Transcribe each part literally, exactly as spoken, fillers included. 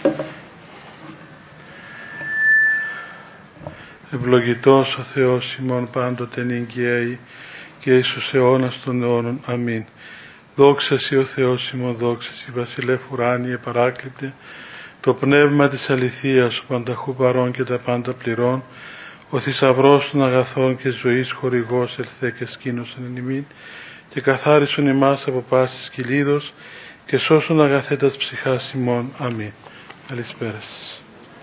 Ευλογητός ο Θεός ημών πάντοτε νικαίει και εις τους αιώνας των αιώνων. Αμήν. Δόξα Σοι ο Θεός ημών, δόξα Σοι βασιλεύ ουράνιε παράκλητε, το πνεύμα της αληθείας, ο πανταχού παρών και τα πάντα πληρών, ο θησαυρός των αγαθών και ζωής χορηγός ελθέ και σκήνωσον εν ημίν, και καθάρισον ημάς από πάσης κυλίδος και σώσον αγαθέτας ψυχάς ημών. Αμήν. Καλησπέρα σας.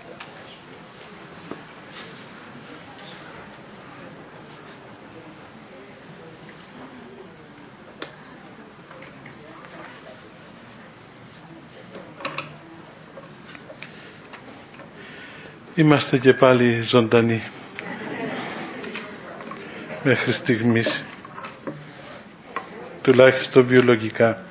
Είμαστε και πάλι ζωντανοί μέχρι στιγμής, τουλάχιστον βιολογικά,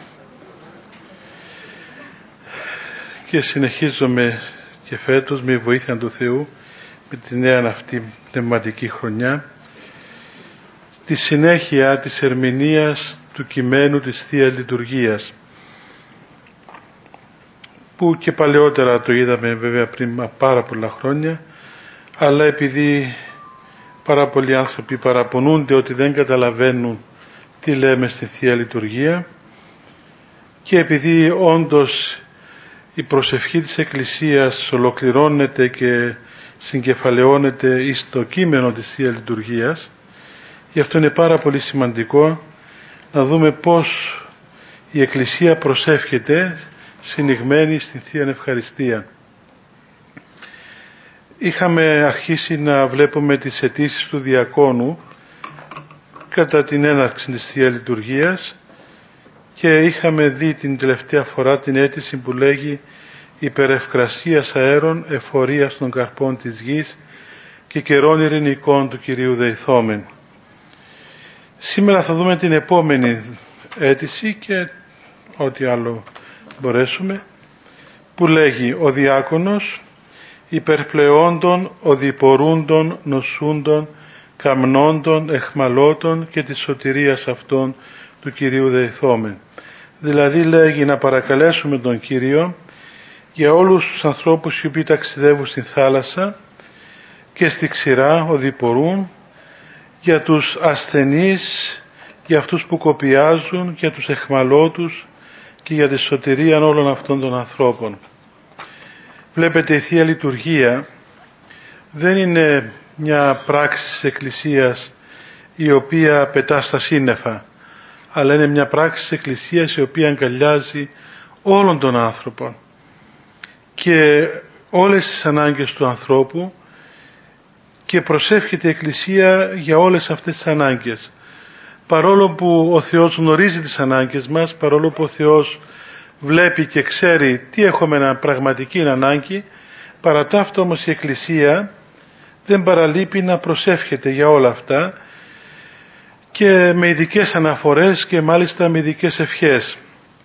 και συνεχίζομαι και φέτος με βοήθεια του Θεού, με τη νέα αυτή πνευματική χρονιά, τη συνέχεια της ερμηνείας του κειμένου της Θείας Λειτουργίας, που και παλαιότερα το είδαμε βέβαια πριν πάρα πολλά χρόνια, αλλά επειδή πάρα πολλοί άνθρωποι παραπονούνται ότι δεν καταλαβαίνουν τι λέμε στη Θεία Λειτουργία, και επειδή όντως η προσευχή της Εκκλησίας ολοκληρώνεται και συγκεφαλαιώνεται εις το κείμενο της Θείας Λειτουργίας, γι' αυτό είναι πάρα πολύ σημαντικό να δούμε πώς η Εκκλησία προσεύχεται συνηγμένη στην Θεία Ευχαριστία. Είχαμε αρχίσει να βλέπουμε τις αιτήσεις του διακόνου κατά την έναρξη της Θείας Λειτουργίας, και είχαμε δει την τελευταία φορά την αίτηση που λέγει «Υπερευκρασίας αέρων, εφορίας των καρπών της γης και καιρών ειρηνικών του Κυρίου δεηθόμεν». Σήμερα θα δούμε την επόμενη αίτηση και ό,τι άλλο μπορέσουμε, που λέγει «Ο διάκονος υπερπλεόντων, οδηπορούντων, νοσούντων, καμνόντων, εχμαλώτων και της σωτηρίας αυτών του Κυρίου δεηθόμεν». Δηλαδή λέγει να παρακαλέσουμε τον Κύριο για όλους τους ανθρώπους οι οποίοι ταξιδεύουν στην θάλασσα και στη ξηρά οδηπορούν, για τους ασθενείς, για αυτούς που κοπιάζουν, για τους εχμαλώτους και για τη σωτηρία όλων αυτών των ανθρώπων. Βλέπετε, η Θεία Λειτουργία δεν είναι μια πράξη της Εκκλησίας η οποία πετά στα σύννεφα, αλλά είναι μια πράξη της Εκκλησίας η οποία αγκαλιάζει όλων των άνθρωπων και όλες τις ανάγκες του ανθρώπου, και προσεύχεται η Εκκλησία για όλες αυτές τις ανάγκες. Παρόλο που ο Θεός γνωρίζει τις ανάγκες μας, παρόλο που ο Θεός βλέπει και ξέρει τι έχουμε να πραγματική ανάγκη, παρά ταύτα όμως η Εκκλησία δεν παραλείπει να προσεύχεται για όλα αυτά, και με ειδικές αναφορές και μάλιστα με ειδικές ευχές.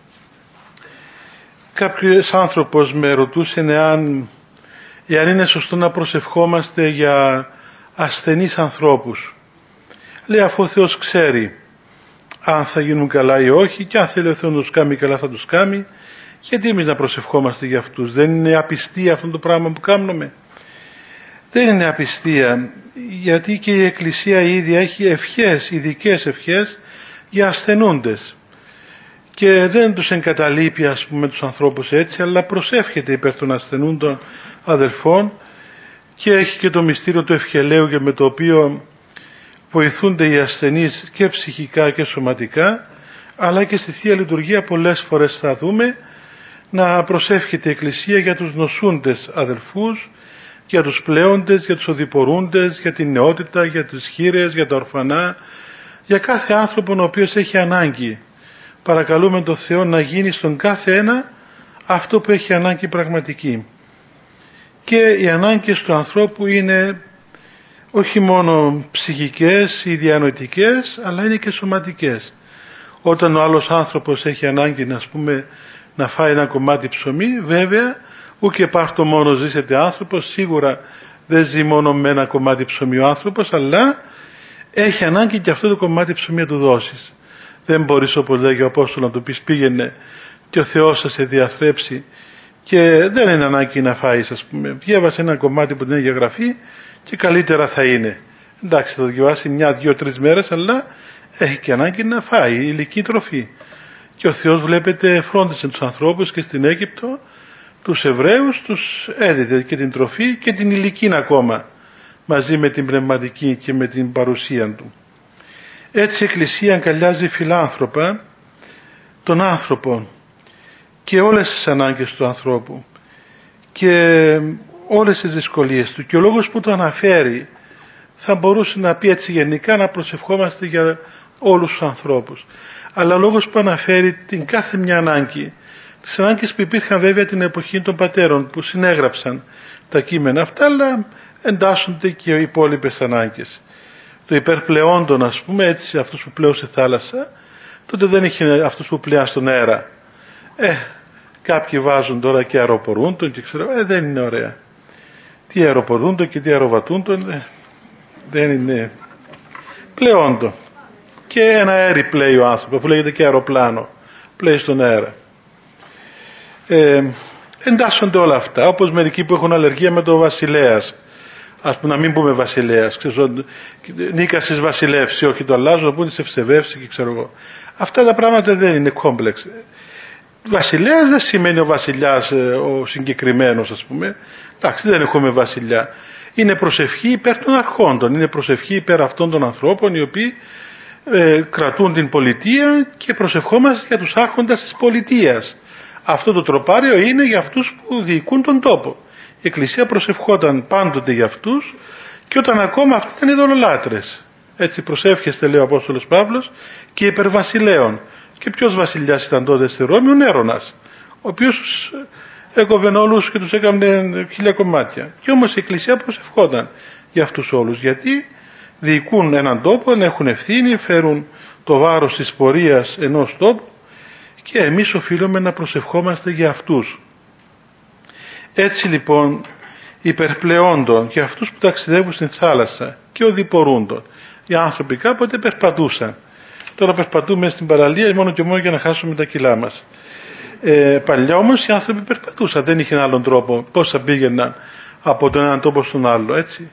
Κάποιος άνθρωπος με ρωτούσε εάν, εάν είναι σωστό να προσευχόμαστε για ασθενείς ανθρώπους. Λέει, αφού ο Θεός ξέρει αν θα γίνουν καλά ή όχι, και αν θέλει ο Θεός να τους κάνει καλά θα τους κάνει, γιατί εμείς να προσευχόμαστε για αυτούς? Δεν είναι απιστία αυτό το πράγμα που κάνουμε? Δεν είναι απιστία, γιατί και η Εκκλησία η ίδια έχει ευχές, ειδικές ευχές για ασθενούντες, και δεν τους εγκαταλείπει ας πούμε τους ανθρώπους έτσι, αλλά προσεύχεται υπέρ των ασθενούντων αδελφών, και έχει και το μυστήριο του ευχελαίου, και με το οποίο βοηθούνται οι ασθενείς και ψυχικά και σωματικά, αλλά και στη Θεία Λειτουργία πολλές φορές θα δούμε να προσεύχεται η Εκκλησία για τους νοσούντες αδελφούς, για τους πλέοντες, για τους οδηπορούντες, για την νεότητα, για τους χήρες, για τα ορφανά, για κάθε άνθρωπο ο οποίος έχει ανάγκη. Παρακαλούμε τον Θεό να γίνει στον κάθε ένα αυτό που έχει ανάγκη πραγματική. Και οι ανάγκες του ανθρώπου είναι όχι μόνο ψυχικές ή διανοητικές, αλλά είναι και σωματικές. Όταν ο άλλος άνθρωπος έχει ανάγκη να, ας πούμε, να φάει ένα κομμάτι ψωμί, βέβαια ου και πάρτο μόνο ζήσεται άνθρωπος, σίγουρα δεν ζει μόνο με ένα κομμάτι ψωμί ο άνθρωπος, αλλά έχει ανάγκη και αυτό το κομμάτι ψωμί να του δώσεις. Δεν μπορείς, όπως λέγει ο Απόστολος, να του πεις πήγαινε και ο Θεός θα σε διαθρέψει και δεν είναι ανάγκη να φάεις, ας πούμε. Διέβασε ένα κομμάτι από την Αγία Γραφή και καλύτερα θα είναι. Εντάξει, θα το διαβάσει μια, δύο, τρεις μέρες, αλλά έχει και ανάγκη να φάει υλική τροφή. Και ο Θεός, βλέπετε, φρόντισε τους ανθρώπους και στην Αίγυπτο, τους Εβραίους τους έδιδε και την τροφή και την υλική ακόμα, μαζί με την πνευματική και με την παρουσία του. Έτσι η Εκκλησία αγκαλιάζει φιλάνθρωπα τον άνθρωπο και όλες τις ανάγκες του ανθρώπου και όλες τις δυσκολίες του, και ο λόγος που το αναφέρει θα μπορούσε να πει έτσι γενικά να προσευχόμαστε για όλους τους ανθρώπους, αλλά ο λόγος που αναφέρει την κάθε μια ανάγκη, τις ανάγκες που υπήρχαν βέβαια την εποχή των πατέρων που συνέγραψαν τα κείμενα αυτά, αλλά εντάσσονται και οι υπόλοιπες ανάγκες. Το υπερπλεόντων, ας πούμε, έτσι, αυτούς που πλέουν στη θάλασσα, τότε δεν είχε αυτούς που πλέαν στον αέρα. Ε, κάποιοι βάζουν τώρα και αεροπορούντον και ξέρω, ε, δεν είναι ωραία. Τι αεροπορούντον και τι αεροβατούντον, ε, δεν είναι πλεόντο. Και ένα αέρι πλέει ο άνθρωπος, που λέγεται και αεροπλάνο, πλέει στον αέρα. Ε, εντάσσονται όλα αυτά, όπως μερικοί που έχουν αλλεργία με το βασιλέας. Ας πούμε, να μην πούμε βασιλέας, νίκασης βασιλεύση, όχι το αλλάζω, να πούμε σε ευσεβεύσει και ξέρω εγώ. Αυτά τα πράγματα δεν είναι κόμπλεξ. Βασιλέας δεν σημαίνει ο βασιλιάς ο συγκεκριμένος, ας πούμε. Εντάξει, δεν έχουμε βασιλιά. Είναι προσευχή υπέρ των αρχόντων, είναι προσευχή υπέρ αυτών των ανθρώπων οι οποίοι ε, κρατούν την πολιτεία και προσευχόμαστε για τους άρχοντας της πολιτείας. Αυτό το τροπάριο είναι για αυτούς που διοικούν τον τόπο. Η Εκκλησία προσευχόταν πάντοτε για αυτούς και όταν ακόμα αυτοί ήταν ειδωλολάτρες. Έτσι προσεύχεστε, λέει ο Απόστολος Παύλος, και υπερβασιλέων. Και ποιος βασιλιάς ήταν τότε στη Ρώμη? Ο Νέρονας, ο οποίος τους έκοβε όλους και τους έκανε χίλια κομμάτια. Και όμως η Εκκλησία προσευχόταν για αυτούς όλους, γιατί διοικούν έναν τόπο, έχουν ευθύνη, φέρουν το βάρος της πορείας ενός τόπου και εμείς οφείλουμε να προσευχόμαστε για αυτούς. Έτσι λοιπόν υπερπλεόντων και αυτούς που ταξιδεύουν στην θάλασσα και οδηπορούντων, οι άνθρωποι κάποτε περπατούσαν. Τώρα περπατούμε στην παραλία μόνο και μόνο για να χάσουμε τα κιλά μας. Ε, παλιά όμως οι άνθρωποι περπατούσαν, δεν είχε άλλον τρόπο. Πώς θα πήγαιναν από τον έναν τόπο στον άλλο, έτσι.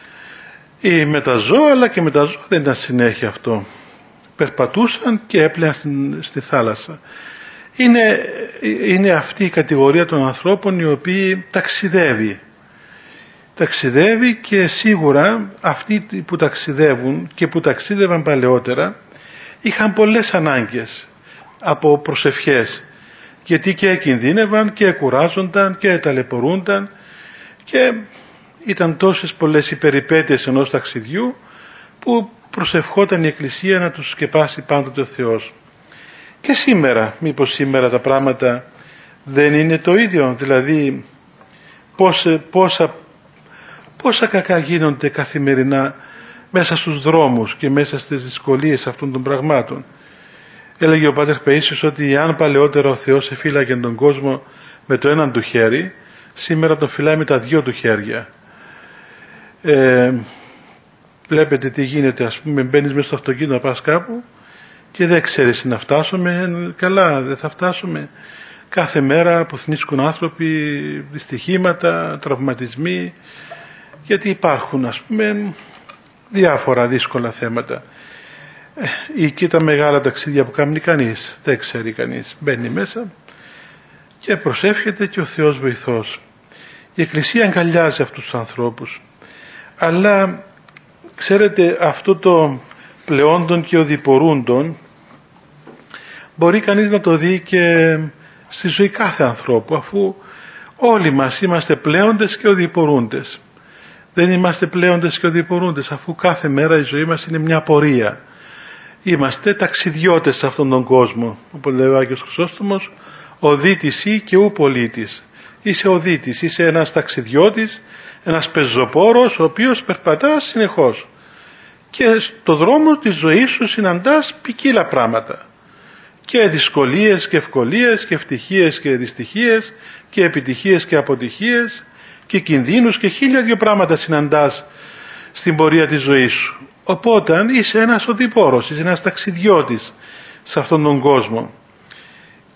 Ή με τα ζώα, αλλά και με τα ζώα δεν ήταν συνέχεια αυτό. Περπατούσαν και έπλεαν στην, στη θάλασσα. Είναι, είναι αυτή η κατηγορία των ανθρώπων οι οποίοι ταξιδεύει. Ταξιδεύει και σίγουρα αυτοί που ταξιδεύουν και που ταξίδευαν παλαιότερα είχαν πολλές ανάγκες από προσευχές, γιατί και κινδύνευαν και κουράζονταν και ταλαιπωρούνταν και ήταν τόσες πολλές οι περιπέτειες ενός ταξιδιού που προσευχόταν η Εκκλησία να τους σκεπάσει πάντοτε ο Θεός. Και σήμερα, μήπως σήμερα τα πράγματα δεν είναι το ίδιο? Δηλαδή πόσα, πόσα, πόσα κακά γίνονται καθημερινά μέσα στους δρόμους και μέσα στις δυσκολίες αυτών των πραγμάτων. Έλεγε ο Πάτερ Παΐσιος ότι αν παλαιότερα ο Θεός εφύλαγε τον κόσμο με το έναν του χέρι, σήμερα τον φυλάει με τα δυο του χέρια. Ε, βλέπετε τι γίνεται, ας πούμε, μπαίνεις μέσα στο αυτοκίνητο να πας κάπου και δεν ξέρεις να φτάσουμε, καλά δεν θα φτάσουμε. Κάθε μέρα αποθνίσκουν άνθρωποι, δυστυχήματα, τραυματισμοί, γιατί υπάρχουν, ας πούμε, διάφορα δύσκολα θέματα. Ή και τα μεγάλα ταξίδια που κάνει κανείς, δεν ξέρει κανείς, μπαίνει μέσα και προσεύχεται και ο Θεός βοηθός. Η Εκκλησία αγκαλιάζει αυτούς τους ανθρώπους, αλλά ξέρετε, αυτό το πλεόντων και οδηπορούντων μπορεί κανείς να το δει και στη ζωή κάθε ανθρώπου, αφού όλοι μας είμαστε πλέοντες και οδηπορούντες. Δεν είμαστε πλέοντες και οδηπορούντες, αφού κάθε μέρα η ζωή μας είναι μια πορεία. Είμαστε ταξιδιώτες σε αυτόν τον κόσμο, όπως λέει ο Άγιος Χρυσόστομος, οδήτης ή και ου πολίτης. Είσαι οδήτης, είσαι ένας ταξιδιώτης, ένας πεζοπόρος, ο οποίος περπατά συνεχώς. Και στο δρόμο της ζωής σου συναντάς ποικίλα πράγματα. Και δυσκολίες και ευκολίες και ευτυχίες και δυστυχίες και επιτυχίες και αποτυχίες και κινδύνους και χίλια δυο πράγματα συναντάς στην πορεία της ζωής σου. Οπότε είσαι ένας οδηπόρος, είσαι ένας ταξιδιώτης σε αυτόν τον κόσμο.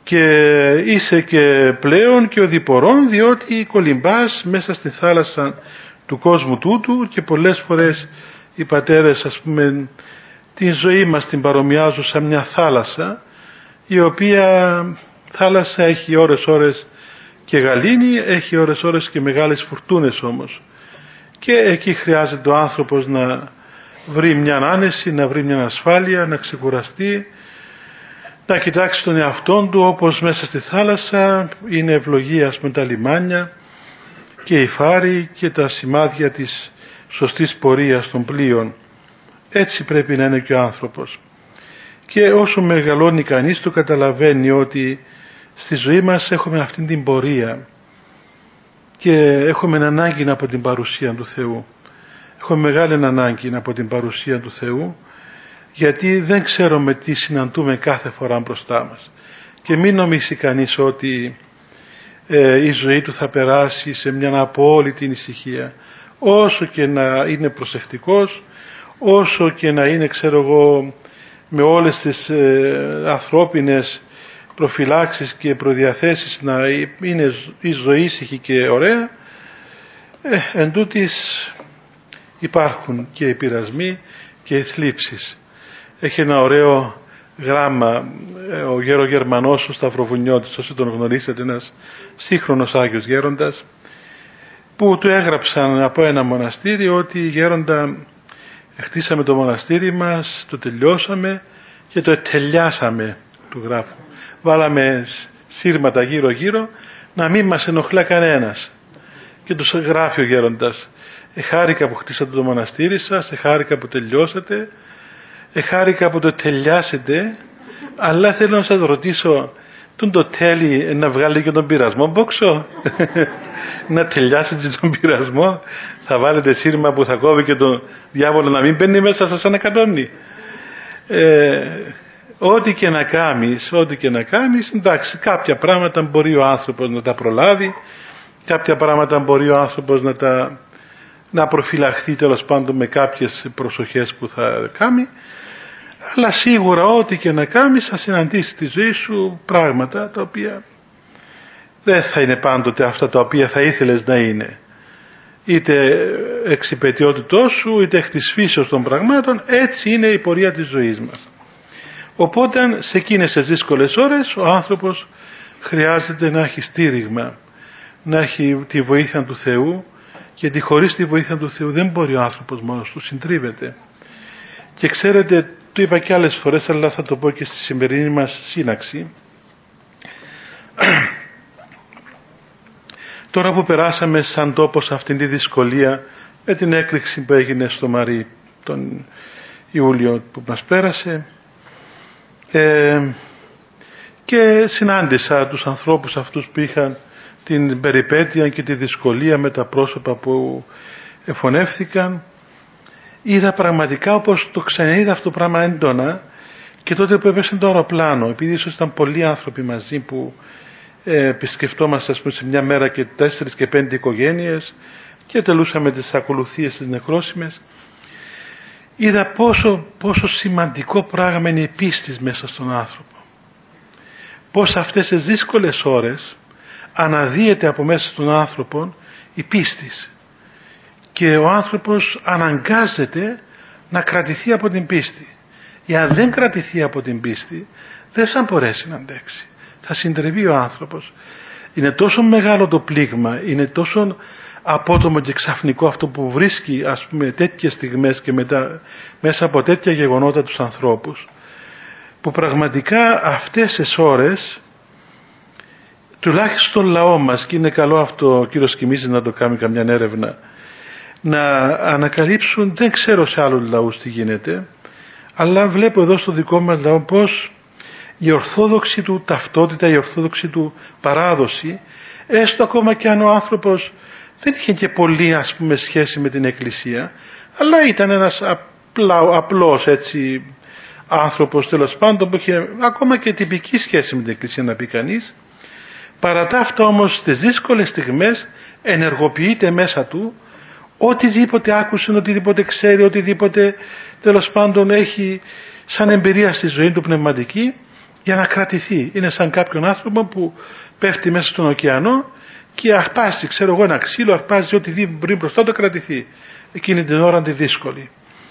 και είσαι και πλέον και οδηπορών, διότι κολυμπάς μέσα στη θάλασσα του κόσμου τούτου και πολλές φορές οι πατέρες, ας πούμε, την ζωή μας την παρομοιάζουν σαν μια θάλασσα, η οποία θάλασσα έχει ώρες ώρες και γαλήνη, έχει ώρες ώρες και μεγάλες φουρτούνες όμως, και εκεί χρειάζεται ο άνθρωπος να βρει μια άνεση, να βρει μια ασφάλεια, να ξεκουραστεί, να κοιτάξει τον εαυτόν του, όπως μέσα στη θάλασσα είναι ευλογία με τα λιμάνια και οι φάροι και τα σημάδια της σωστής πορείας των πλοίων. Έτσι πρέπει να είναι και ο άνθρωπος. Και όσο μεγαλώνει κανείς το καταλαβαίνει ότι στη ζωή μας έχουμε αυτήν την πορεία και έχουμε ανάγκη από την παρουσία του Θεού. Έχουμε μεγάλη ανάγκη από την παρουσία του Θεού, γιατί δεν ξέρουμε τι συναντούμε κάθε φορά μπροστά μας. Και μην νομίσει κανείς ότι ε, η ζωή του θα περάσει σε μια απόλυτη ησυχία. Όσο και να είναι προσεκτικός, όσο και να είναι, ξέρω εγώ, με όλες τις ε, ανθρώπινες προφυλάξεις και προδιαθέσεις να είναι η ζωή ήσυχη και ωραία, ε, εν τούτοις υπάρχουν και οι πειρασμοί και οι θλίψεις. Έχει ένα ωραίο γράμμα ο γέρο Γερμανός, ο Σταυροβουνιώτης, όσοι τον γνωρίσετε, ένας σύγχρονος Άγιος Γέροντας, που του έγραψαν από ένα μοναστήρι ότι γέροντα, χτίσαμε το μοναστήρι μας, το τελειώσαμε και το ετελιάσαμε, του γράφου. Βάλαμε σύρματα γύρω γύρω να μην μας ενοχλά κανένας. Και τους γράφει ο γέροντας: εχάρηκα που χτίσατε το μοναστήρι σας, εχάρηκα που τελειώσατε, εχάρηκα που το τελειάσετε, αλλά θέλω να σας ρωτήσω, τον το τέλει να βγάλει και τον πειρασμό μπόξο? Να τελειάσετε τον πειρασμό, θα βάλετε σύρμα που θα κόβει και τον διάβολο να μην μπαίνει μέσα σας ανακατώνει. Ε, ό,τι και να κάνεις, ό,τι και να κάνεις, εντάξει, κάποια πράγματα μπορεί ο άνθρωπος να τα προλάβει, κάποια πράγματα μπορεί ο άνθρωπος να τα να προφυλαχθεί τέλος πάντων με κάποιες προσοχές που θα κάνει, αλλά σίγουρα ό,τι και να κάνεις θα συναντήσει στη ζωή σου πράγματα τα οποία δεν θα είναι πάντοτε αυτά τα οποία θα ήθελες να είναι, είτε εξυπαιτιότητός σου είτε εκ της φύσεως των πραγμάτων. Έτσι είναι η πορεία της ζωής μας. Οπότε σε εκείνες τις δύσκολες ώρες ο άνθρωπος χρειάζεται να έχει στήριγμα, να έχει τη βοήθεια του Θεού, γιατί χωρίς τη βοήθεια του Θεού δεν μπορεί ο άνθρωπος μόνος του, συντρίβεται. Και ξέρετε, το είπα και άλλες φορές, αλλά θα το πω και στη σημερινή μας σύναξη, τώρα που περάσαμε σαν τόπος αυτήν τη δυσκολία με την έκρηξη που έγινε στο Μαρί τον Ιούλιο που μας πέρασε, ε, και συνάντησα τους ανθρώπους αυτούς που είχαν την περιπέτεια και τη δυσκολία με τα πρόσωπα που εφωνεύθηκαν, είδα πραγματικά, όπως το ξαναείδα αυτό το πράγμα έντονα και τότε που έπεσε το αεροπλάνο, επειδή ίσως ήταν πολλοί άνθρωποι μαζί που ε, επισκεφτόμαστε, ας πούμε, σε μια μέρα και τέσσερις και πέντε οικογένειες και τελούσαμε τις ακολουθίες τις νεκρόσιμες, είδα πόσο, πόσο σημαντικό πράγμα είναι η πίστη μέσα στον άνθρωπο. Πώς αυτές τις δύσκολες ώρες αναδύεται από μέσα στον άνθρωπο η πίστη και ο άνθρωπος αναγκάζεται να κρατηθεί από την πίστη. Εάν δεν κρατηθεί από την πίστη δεν θα μπορέσει να αντέξει, θα συντρεβεί ο άνθρωπος. Είναι τόσο μεγάλο το πλήγμα, είναι τόσο απότομο και ξαφνικό αυτό που βρίσκει, ας πούμε, τέτοιες στιγμές και μετά μέσα από τέτοια γεγονότα τους ανθρώπους, που πραγματικά αυτές τις ώρες τουλάχιστον λαό μας, και είναι καλό αυτό ο κύριος Κιμίζης να το κάνει καμιά έρευνα, να ανακαλύψουν, δεν ξέρω σε άλλους λαούς τι γίνεται, αλλά βλέπω εδώ στο δικό μας λαό πως η ορθόδοξη του ταυτότητα, η ορθόδοξη του παράδοση, έστω ακόμα και αν ο άνθρωπος δεν είχε και πολύ, ας πούμε, σχέση με την Εκκλησία, αλλά ήταν ένας απλά, απλός έτσι άνθρωπος, τέλος πάντων, που είχε ακόμα και τυπική σχέση με την Εκκλησία, να πει κανείς. Παρά τα αυτά όμως στις δύσκολες στιγμές ενεργοποιείται μέσα του οτιδήποτε άκουσε, οτιδήποτε ξέρει, οτιδήποτε τέλος πάντων έχει σαν εμπειρία στη ζωή του πνευματική, για να κρατηθεί. Είναι σαν κάποιον άνθρωπο που πέφτει μέσα στον ωκεανό και αρπάζει, ξέρω εγώ, ένα ξύλο, αρπάζει ό,τι δει πριν μπροστά το κρατηθεί. Εκείνη την ώρα τη δύσκολη.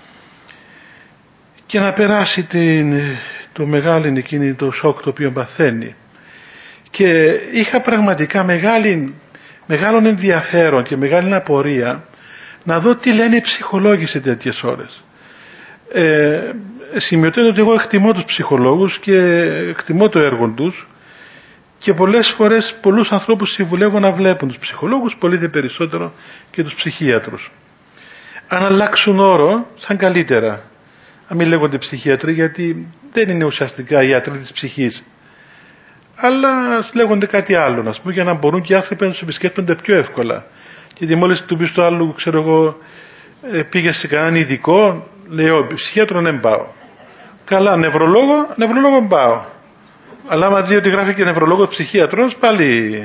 Και να περάσει την, το μεγάλο εκείνη το σοκ το οποίο παθαίνει. Και είχα πραγματικά μεγάλη, μεγάλο ενδιαφέρον και μεγάλη απορία να δω τι λένε οι ψυχολόγοι σε τέτοιες ώρες. Ε, σημειωτέται ότι εγώ εκτιμώ τους ψυχολόγους και εκτιμώ το έργο τους και πολλές φορές πολλούς ανθρώπους συμβουλεύω να βλέπουν τους ψυχολόγους, πολύ δε περισσότερο και τους ψυχίατρους. Αν αλλάξουν όρο θα είναι καλύτερα. Να μην λέγονται ψυχίατροι, γιατί δεν είναι ουσιαστικά οι ιατροί της ψυχής, αλλά ας λέγονται κάτι άλλο, να πούμε, για να μπορούν και οι άνθρωποι να τους επισκέπτονται πιο εύκολα. Γιατί μόλις του πεις το άλλο, ξέρω εγώ, πήγε σε κανέναν ειδικό, λέει, ο ψυχίατρο δεν πάω. Καλά, νευρολόγο, νευρολόγο πάω. Αλλά άμα δει ότι γράφει και νευρολόγο ψυχίατρος, πάλι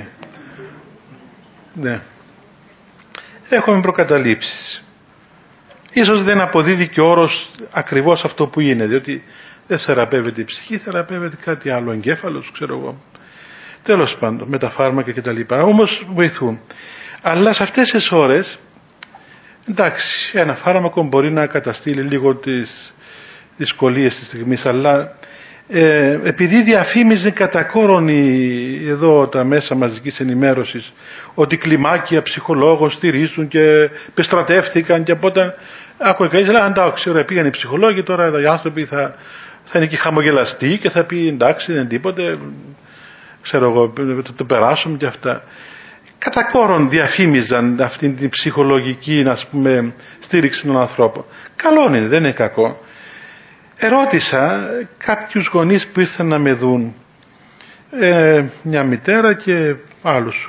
ναι. Έχουμε προκαταλήψεις. Ίσως δεν αποδίδει και ο όρος ακριβώς αυτό που είναι, διότι δεν θεραπεύεται η ψυχή, θεραπεύεται κάτι άλλο, εγκέφαλος, ξέρω εγώ. Τέλος πάντων, με τα φάρμακα κτλ. Όμως βοηθούν. Αλλά σε αυτές τις ώρες, εντάξει, ένα φάρμακο μπορεί να καταστήλει λίγο τις δυσκολίες της στιγμής, αλλά ε, επειδή διαφήμιζε κατά κόρον εδώ τα μέσα μαζικής ενημέρωσης ότι κλιμάκια ψυχολόγων στηρίζουν και πεστρατεύτηκαν και οπότε άκουγε κανείς, λέει, εντάξει, ωραία, πήγαν οι ψυχολόγοι, τώρα οι άνθρωποι θα, θα είναι και χαμογελαστοί και θα πει εντάξει, δεν είναι τίποτε, ξέρω εγώ, το, το περάσουμε και αυτά. Κατά κόρον διαφήμιζαν αυτή την ψυχολογική, ας πούμε, στήριξη των ανθρώπων. Καλό είναι, δεν είναι κακό. Ερώτησα κάποιους γονείς που ήρθαν να με δουν, ε, μια μητέρα και άλλους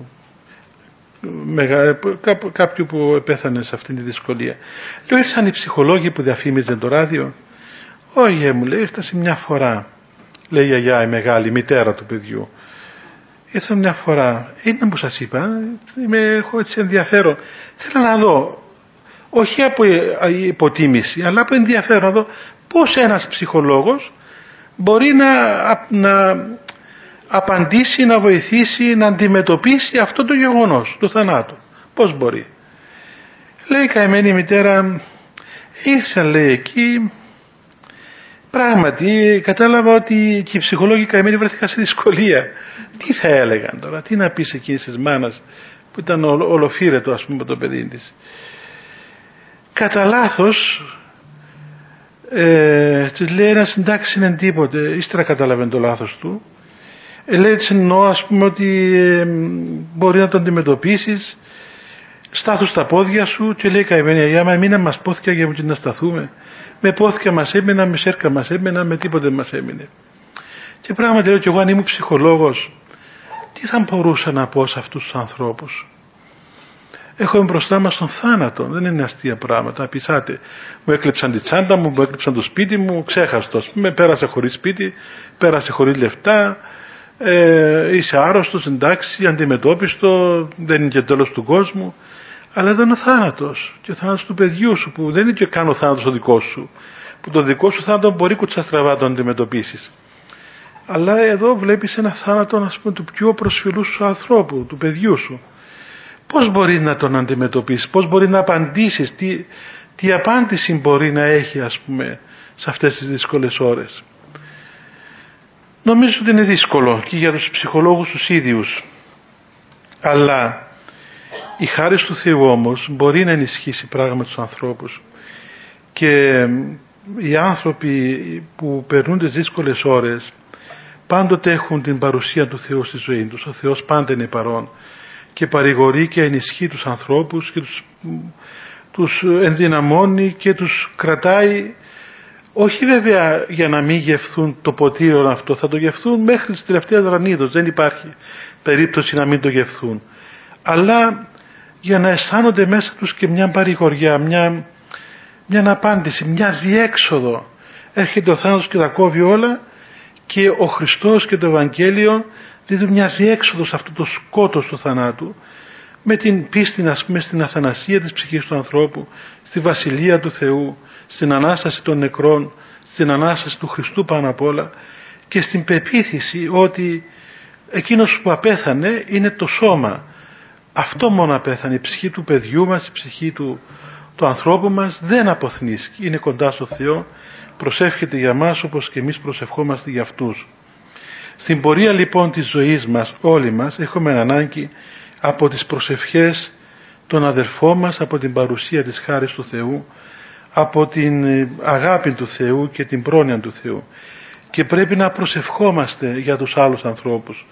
μεγα, κάποιου που πέθανε σε αυτήν τη δυσκολία. Λέω, ήρθαν οι ψυχολόγοι που διαφήμιζαν το ράδιο? Όχι, μου λέει, ήρθαν σε μια φορά. Λέει η γιαγιά, η μεγάλη, η μητέρα του παιδιού. Ήρθαν μια φορά. Είναι που σας είπα, είμαι, έχω έτσι ενδιαφέρον. Θέλω να δω, όχι από υποτίμηση, αλλά από ενδιαφέρον να δω πώς ένας ψυχολόγος μπορεί να, να απαντήσει, να βοηθήσει, να αντιμετωπίσει αυτό το γεγονός του θανάτου. Πώς μπορεί? Λέει η καημένη μητέρα, ήρθαν, λέει, εκεί, πράγματι κατάλαβα ότι και οι ψυχολόγοι καημένοι βρέθηκαν σε δυσκολία. Τι θα έλεγαν τώρα, τι να πεις εκείνης της μάνας που ήταν ολοφύρετο, ας πούμε, το παιδί της. Κατά λάθος ε, της λέει ένα εντάξει είναι τίποτε, ύστερα κατάλαβε το λάθος του. Ε, λέει έτσι εννοώ, ας πούμε, ότι ε, μπορεί να το αντιμετωπίσεις, στάθου στα πόδια σου, και λέει καημένη αγιά, μα εμείνα μας πόθηκια για να σταθούμε. Με πόθηκια μας έμεινα, με σέρκα μας έμεινα, με τίποτε μας έμεινε. Και πράγματι λέω και εγώ, αν ήμουν ψυχολόγος, τι θα μπορούσα να πω σε αυτούς τους ανθρώπους? Έχουμε μπροστά μας τον θάνατο, δεν είναι αστεία πράγματα. Πεισάτε, μου έκλεψαν τη τσάντα μου, μου έκλεψαν το σπίτι μου, ξέχαστος, με πέρασε χωρίς σπίτι, πέρασε χωρίς λεφτά, ε, είσαι άρρωστος, εντάξει, αντιμετώπιστο, δεν είναι και τέλος του κόσμου. Αλλά εδώ είναι ο θάνατος, και ο θάνατος του παιδιού σου, που δεν είναι και καν ο θάνατος ο δικός σου, που το δικό σου θάνατο μπορεί κουτσαστραβά να το αντιμετωπίσεις. Αλλά εδώ βλέπεις ένα θάνατο, ας πούμε, του πιο προσφυλού σου ανθρώπου, του παιδιού σου. Πώς μπορεί να τον αντιμετωπίσεις, πώς μπορεί να απαντήσεις, τι, τι απάντηση μπορεί να έχει, ας πούμε, σε αυτές τις δύσκολες ώρες. Νομίζω ότι είναι δύσκολο και για τους ψυχολόγους τους ίδιους. Αλλά η χάρις του Θεού όμως μπορεί να ενισχύσει πράγματι τους ανθρώπους. Και οι άνθρωποι που περνούν τις δύσκολες ώρες πάντοτε έχουν την παρουσία του Θεού στη ζωή τους. Ο Θεός πάντα είναι παρόν και παρηγορεί και ενισχύει τους ανθρώπους και τους, τους ενδυναμώνει και τους κρατάει, όχι βέβαια για να μην γευθούν το ποτήριο αυτό, θα το γευθούν μέχρι τις τελευταίες ρανίδος, δεν υπάρχει περίπτωση να μην το γευθούν, αλλά για να αισθάνονται μέσα τους και μια παρηγοριά, μια, μια απάντηση, μια διέξοδο. Έρχεται ο θάνατος και τα κόβει όλα, και ο Χριστός και το Ευαγγέλιο δίδουν μια διέξοδο σε αυτό το σκότος του θανάτου, με την πίστη, να πούμε, στην αθανασία της ψυχής του ανθρώπου, στη Βασιλεία του Θεού, στην Ανάσταση των νεκρών, στην Ανάσταση του Χριστού πάνω απ' όλα, και στην πεποίθηση ότι εκείνος που απέθανε είναι το σώμα. Αυτό μόνο απέθανε. Η ψυχή του παιδιού μας, η ψυχή του, του ανθρώπου μας δεν αποθνίσκει. Είναι κοντά στο Θεό, προσεύχεται για μας όπως και εμείς προσευχόμαστε για αυτούς. Στην πορεία λοιπόν της ζωής μας, όλοι μας έχουμε ανάγκη από τις προσευχές των αδελφών μας, από την παρουσία της χάρης του Θεού, από την αγάπη του Θεού και την πρόνοια του Θεού. Και πρέπει να προσευχόμαστε για τους άλλους ανθρώπους.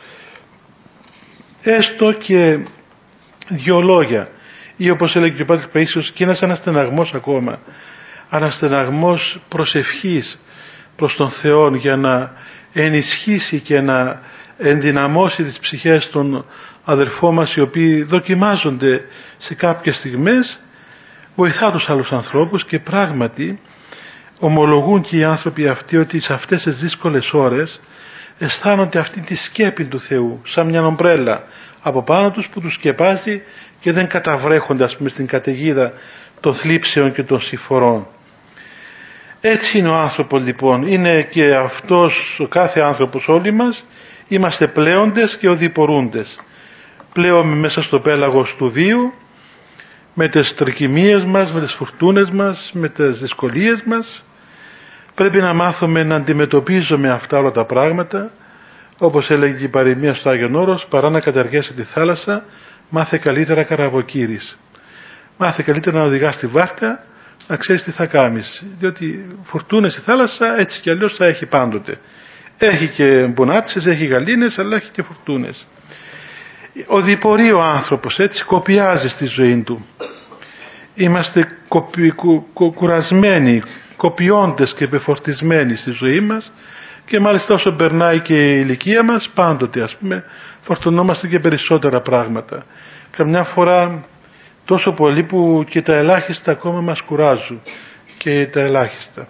Έστω και δύο λόγια, ή όπως έλεγε και ο Πατήρ Παΐσιος, και ένας αναστεναγμός ακόμα, αναστεναγμός προσευχής προς τον Θεό για να ενισχύσει και να ενδυναμώσει τις ψυχές των αδελφών μας οι οποίοι δοκιμάζονται σε κάποιες στιγμές, βοηθά τους άλλους ανθρώπους και πράγματι ομολογούν και οι άνθρωποι αυτοί ότι σε αυτές τις δύσκολες ώρες αισθάνονται αυτή τη σκέπη του Θεού σαν μια ομπρέλα από πάνω τους που τους σκεπάζει και δεν καταβρέχονται, ας πούμε, στην καταιγίδα των θλίψεων και των συμφορών. Έτσι είναι ο άνθρωπος λοιπόν, είναι και αυτός ο κάθε άνθρωπος, όλοι μας είμαστε πλέοντες και οδηπορούντες. Πλέουμε μέσα στο πέλαγος του βίου, με τις τρικυμίες μας, με τις φουρτούνες μας, με τις δυσκολίες μας. Πρέπει να μάθουμε να αντιμετωπίζουμε αυτά όλα τα πράγματα, όπως έλεγε η παροιμία στο Άγιον Όρος, παρά να καταργέσαι τη θάλασσα, μάθε καλύτερα καραβοκύρης. Μάθε καλύτερα να οδηγάς τη βάρκα, να ξέρεις τι θα κάνεις. Διότι φουρτούνες η θάλασσα έτσι κι αλλιώς θα έχει πάντοτε. Έχει και μπονάτσες, έχει γαλήνες, αλλά έχει και φουρτούνες. Οδηπορεί ο άνθρωπος, έτσι κοπιάζει στη ζωή του. Είμαστε κοπι, κου, κου, κουρασμένοι, κοπιώντες και επεφορτισμένοι στη ζωή μας και μάλιστα όσο περνάει και η ηλικία μας πάντοτε, ας πούμε, φορτωνόμαστε και περισσότερα πράγματα. Καμιά φορά τόσο πολύ που και τα ελάχιστα ακόμα μας κουράζουν, και τα ελάχιστα.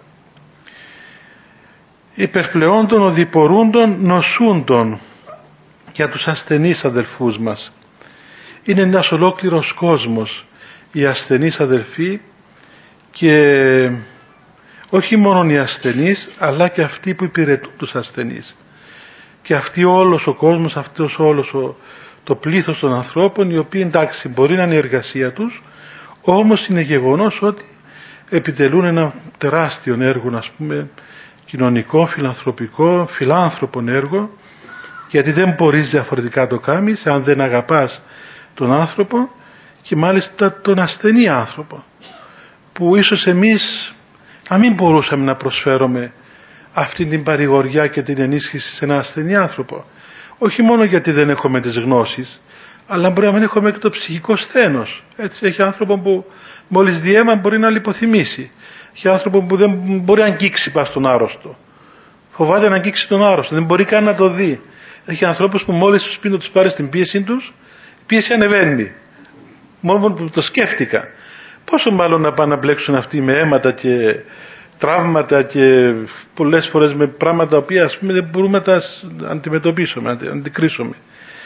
Υπερπλεόντων, οδηπορούντων, νοσούντων για τους ασθενείς αδελφούς μας. Είναι ένας ολόκληρος κόσμος οι ασθενείς αδελφοί, και όχι μόνο οι ασθενείς αλλά και αυτοί που υπηρετούν τους ασθενείς. Και αυτοί όλος ο κόσμος, αυτός όλος ο, το πλήθος των ανθρώπων, οι οποίοι εντάξει μπορεί να είναι η εργασία τους, όμως είναι γεγονός ότι επιτελούν ένα τεράστιο έργο, ας πούμε, κοινωνικό, φιλανθρωπικό, φιλάνθρωπον έργο, γιατί δεν μπορείς διαφορετικά το κάνεις αν δεν αγαπάς τον άνθρωπο, και μάλιστα τον ασθενή άνθρωπο, που ίσως εμείς να μην μπορούσαμε να προσφέρουμε αυτή την παρηγοριά και την ενίσχυση σε έναν ασθενή άνθρωπο. Όχι μόνο γιατί δεν έχουμε τις γνώσεις, αλλά μπορεί να μην έχουμε και το ψυχικό σθένος. Έτσι, έχει άνθρωπο που μόλις διέμα μπορεί να λιποθυμήσει. Έχει άνθρωπο που δεν μπορεί να αγγίξει πας στον άρρωστο. Φοβάται να αγγίξει τον άρρωστο, δεν μπορεί καν να το δει. Έχει ανθρώπους που μόλις τους πει να τους πάρει την πίεση τους, η πίεση ανεβαίνει. Μόνο που το σκέφτηκα. Πόσο μάλλον να πάνε να μπλέξουν αυτοί με αίματα και τραύματα και πολλές φορές με πράγματα τα οποία, ας πούμε, δεν μπορούμε να τα αντιμετωπίσουμε, να τα αντικρίσουμε.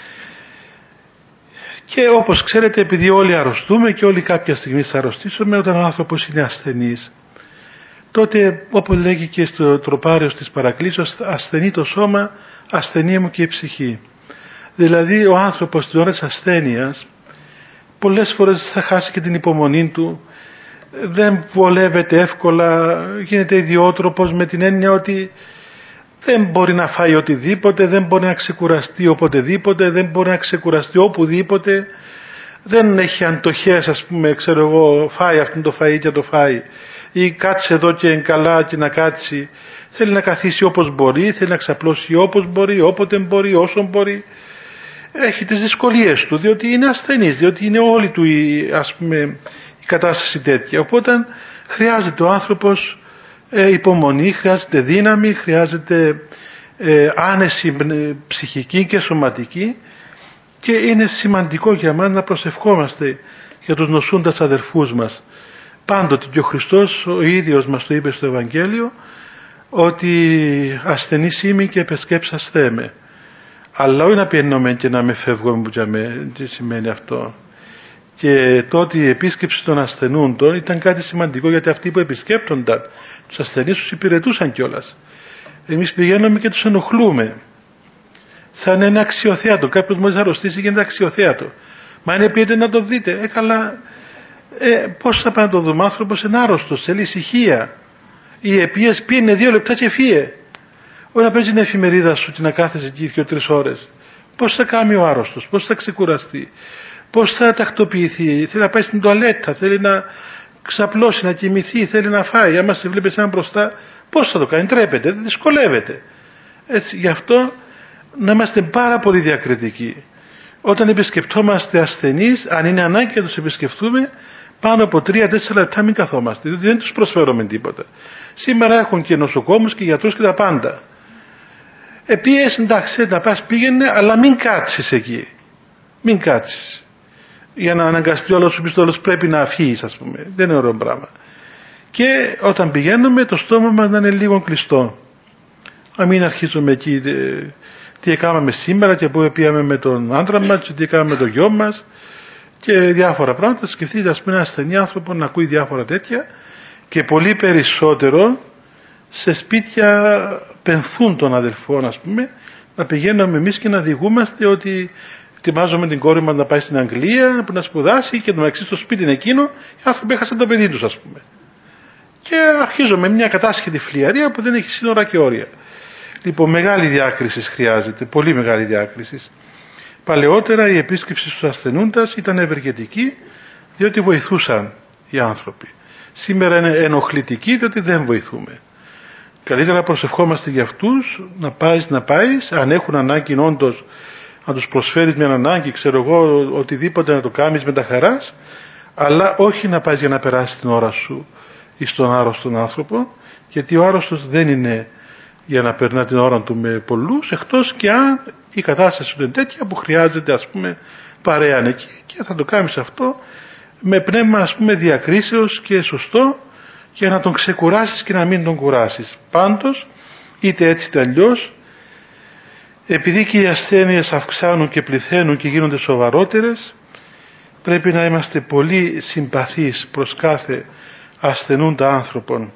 Και όπως ξέρετε, επειδή όλοι αρρωστούμε και όλοι κάποια στιγμή θα αρρωστήσουμε, όταν ο άνθρωπος είναι ασθενής, τότε, όπως λέγει και στο τροπάριο της Παρακλήσεως, ασθενεί το σώμα, ασθενεί μου και η ψυχή. Δηλαδή ο άνθρωπος στην ώρα της ασθένειας πολλές φορές θα χάσει και την υπομονή του, δεν βολεύεται εύκολα, γίνεται ιδιότροπος με την έννοια ότι δεν μπορεί να φάει οτιδήποτε, δεν μπορεί να ξεκουραστεί οποτεδήποτε, δεν μπορεί να ξεκουραστεί οπουδήποτε, δεν έχει αντοχές, ας πούμε, ξέρω εγώ, φάει αυτό το φαΐ και το φάει, ή κάτσε εδώ και καλά και να κάτσει. Θέλει να καθίσει όπως μπορεί, θέλει να ξαπλώσει όπως μπορεί, όποτε μπορεί, όσο μπορεί. Έχει τις δυσκολίες του, διότι είναι ασθενής, διότι είναι όλη του η, ας πούμε, η κατάσταση τέτοια. Οπότε χρειάζεται ο άνθρωπος ε, υπομονή, χρειάζεται δύναμη, χρειάζεται ε, άνεση ψυχική και σωματική, και είναι σημαντικό για μας να προσευχόμαστε για τους νοσούντας αδερφούς μας. Πάντοτε και ο Χριστός ο ίδιος μας το είπε στο Ευαγγέλιο, ότι ασθενής είμαι και επεσκέψασθέ με. Αλλά όχι να πιένουμε και να με φεύγουμε που με, τι σημαίνει αυτό. Και τότε η επίσκεψη των ασθενούντων ήταν κάτι σημαντικό, γιατί αυτοί που επισκέπτονταν τους ασθενείς τους υπηρετούσαν κιόλας. Εμείς πηγαίνουμε και τους ενοχλούμε. Σαν ένα αξιοθέατο. Κάποιος μόλις αρρωστήσει γίνεται αξιοθέατο. Μα είναι πήγαινε να το δείτε. Ε, καλά. Ε, πώς θα πάει να το δούμε? Άνθρωπος είναι άρρωστος, θέλει ησυχία. Η επίες πήγαινε δύο λεπτά και φύγε. Όχι να παίζει την εφημερίδα σου και να κάθεσαι εκεί δύο-τρεις ώρες. Πώς θα κάνει ο άρρωστος, πώς θα ξεκουραστεί, πώς θα τακτοποιηθεί? Θέλει να πάει στην τουαλέτα, θέλει να ξαπλώσει, να κοιμηθεί, θέλει να φάει. Άμα σε βλέπει έναν μπροστά, πώς θα το κάνει? Τρέπεται, δεν δυσκολεύεται. Έτσι, γι' αυτό να είμαστε πάρα πολύ διακριτικοί. Όταν επισκεπτόμαστε ασθενείς, αν είναι ανάγκη να τους επισκεφτούμε, πάνω από τρία-τέσσερα λεπτά μην καθόμαστε, διότι δεν τους προσφέρουμε τίποτα. Σήμερα έχουν και νοσοκόμους και γιατρούς και τα πάντα. Επίσης, εντάξει, να πας πήγαινε, αλλά μην κάτσεις εκεί. Μην κάτσεις. Για να αναγκαστεί όλος σου πιστόλος πρέπει να φύγεις, ας πούμε. Δεν είναι ωραίο πράγμα. Και όταν πηγαίνουμε, το στόμα μας να είναι λίγο κλειστό. Να μην αρχίζουμε εκεί τι έκαναμε σήμερα και πού πήγαμε με τον άντρα μας και τι έκαναμε με το γιο μας και διάφορα πράγματα. Σκεφτείτε, ας πούμε, ένα ασθενή άνθρωπο να ακούει διάφορα τέτοια και πολύ περισσότερο σε σπίτια πενθούν των αδελφών, ας πούμε, να πηγαίνουμε εμείς και να διηγούμαστε ότι ετοιμάζουμε την κόρη μας να πάει στην Αγγλία που να σπουδάσει και το μεταξύ στο σπίτι είναι εκείνο οι άνθρωποι έχασαν το παιδί τους, ας πούμε. Και αρχίζουμε μια κατάσχετη φλιαρία που δεν έχει σύνορα και όρια. Λοιπόν, μεγάλη διάκριση χρειάζεται, πολύ μεγάλη διάκριση. Παλαιότερα η επίσκεψη στους ασθενούντας ήταν ευεργετική διότι βοηθούσαν οι άνθρωποι. Σήμερα είναι ενοχλητική διότι δεν βοηθούμε. Καλύτερα να προσευχόμαστε για αυτούς, να πάεις, να πάεις, αν έχουν ανάγκη όντως να τους προσφέρεις μια ανάγκη, ξέρω εγώ, οτιδήποτε να το κάνεις με τα χαράς, αλλά όχι να πάεις για να περάσεις την ώρα σου εις τον άρρωστον άνθρωπο, γιατί ο άρρωστος δεν είναι για να περνά την ώρα του με πολλούς, εκτός και αν η κατάσταση του είναι τέτοια που χρειάζεται, ας πούμε, παρέα εκεί, και θα το κάνεις αυτό με πνεύμα, ας πούμε, διακρίσεως και σωστό, για να τον ξεκουράσεις και να μην τον κουράσεις. Πάντως, είτε έτσι είτε αλλιώς, επειδή και οι ασθένειες αυξάνουν και πληθαίνουν και γίνονται σοβαρότερες, πρέπει να είμαστε πολύ συμπαθείς προς κάθε ασθενούντα άνθρωπον.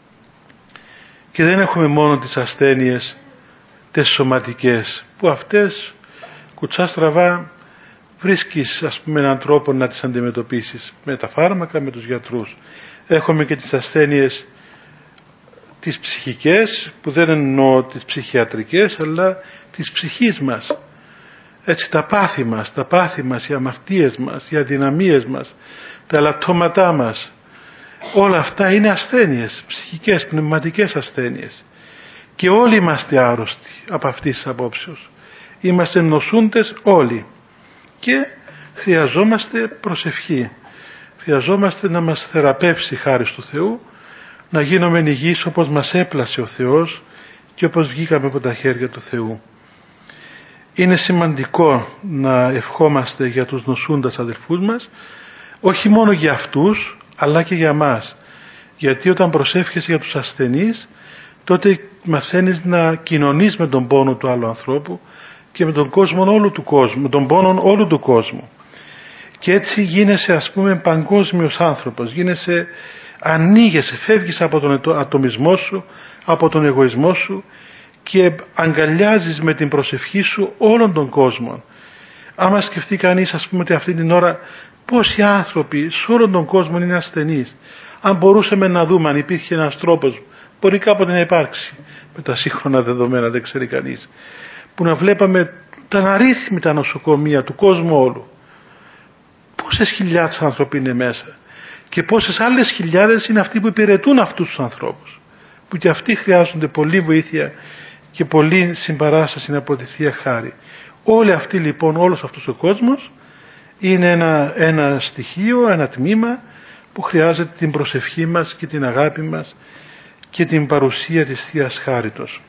Και δεν έχουμε μόνο τις ασθένειες τις σωματικές, που αυτές κουτσά στραβά βρίσκεις, ας πούμε, έναν τρόπο να τις αντιμετωπίσεις με τα φάρμακα, με τους γιατρούς. Έχουμε και τις ασθένειες τις ψυχικές, που δεν εννοώ τις ψυχιατρικές, αλλά τις ψυχής μας. Έτσι, τα πάθη μας, τα πάθη μας, οι αμαρτίες μας, οι αδυναμίες μας, τα ελαττώματά μας, όλα αυτά είναι ασθένειες, ψυχικές, πνευματικές ασθένειες. Και όλοι είμαστε άρρωστοι από αυτής της απόψεως. Είμαστε νοσούντες όλοι και χρειαζόμαστε προσευχή. Χρειαζόμαστε να μας θεραπεύσει χάρη του Θεού, να γίνουμε υγιείς όπως μας έπλασε ο Θεός και όπως βγήκαμε από τα χέρια του Θεού. Είναι σημαντικό να ευχόμαστε για τους νοσούντας αδελφούς μας, όχι μόνο για αυτούς, αλλά και για μας. Γιατί όταν προσεύχεσαι για τους ασθενείς, τότε μαθαίνεις να κοινωνείς με τον πόνο του άλλου ανθρώπου και με τον κόσμο όλου του κόσμου, με τον πόνο όλου του κόσμου. Και έτσι γίνεσαι, ας πούμε, παγκόσμιος άνθρωπος, γίνεσαι, ανοίγεσαι, φεύγεις από τον ατομισμό σου, από τον εγωισμό σου και αγκαλιάζεις με την προσευχή σου όλων των κόσμων. Άμα σκεφτεί κανείς, ας πούμε, ότι αυτή την ώρα πόσοι άνθρωποι σε όλον τον κόσμο είναι ασθενείς, αν μπορούσαμε να δούμε αν υπήρχε ένας τρόπος, μπορεί κάποτε να υπάρξει, με τα σύγχρονα δεδομένα δεν ξέρει κανείς, που να βλέπαμε τα αναρρύθμιτα νοσοκομεία του κόσμου όλου. Πόσες χιλιάδες άνθρωποι είναι μέσα και πόσες άλλες χιλιάδες είναι αυτοί που υπηρετούν αυτούς τους ανθρώπους, που και αυτοί χρειάζονται πολλή βοήθεια και πολλή συμπαράσταση από τη Θεία Χάρη. Όλοι αυτοί λοιπόν, όλος αυτός ο κόσμος είναι ένα, ένα στοιχείο, ένα τμήμα που χρειάζεται την προσευχή μας και την αγάπη μας και την παρουσία της Θείας Χάριτος.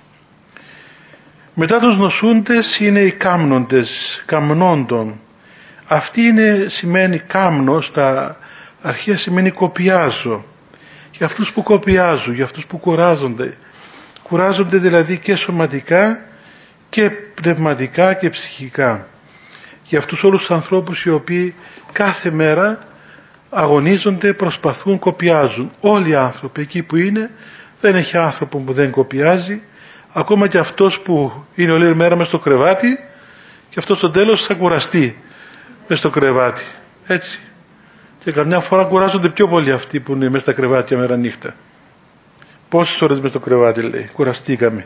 Μετά τους νοσούντες είναι οι κάμνοντες, καμνόντων. Αυτή είναι, σημαίνει κάμνο, στα αρχαία σημαίνει κοπιάζω. Για αυτούς που κοπιάζουν, για αυτούς που κουράζονται. Κουράζονται δηλαδή και σωματικά και πνευματικά και ψυχικά. Για αυτούς όλους τους ανθρώπους οι οποίοι κάθε μέρα αγωνίζονται, προσπαθούν, κοπιάζουν. Όλοι οι άνθρωποι εκεί που είναι, δεν έχει άνθρωπο που δεν κοπιάζει, Ακόμα και αυτός που είναι όλη μέρα μες στο κρεβάτι, και αυτός στο τέλος θα κουραστεί μες στο κρεβάτι. Έτσι. Και καμιά φορά κουράζονται πιο πολύ αυτοί που είναι μες στα κρεβάτια μέρα νύχτα. Πόσες ώρες μες στο κρεβάτι, λέει, κουραστήκαμε.